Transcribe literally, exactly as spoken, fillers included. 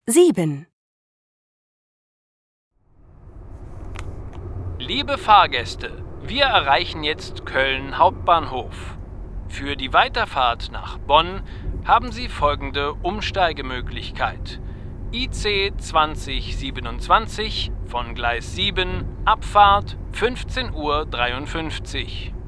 sieben. Liebe Fahrgäste, wir erreichen jetzt Köln Hauptbahnhof. Für die Weiterfahrt nach Bonn haben Sie folgende Umsteigemöglichkeit. I C zwanzig siebenundzwanzig von Gleis sieben, Abfahrt fünfzehn Uhr dreiundfünfzig.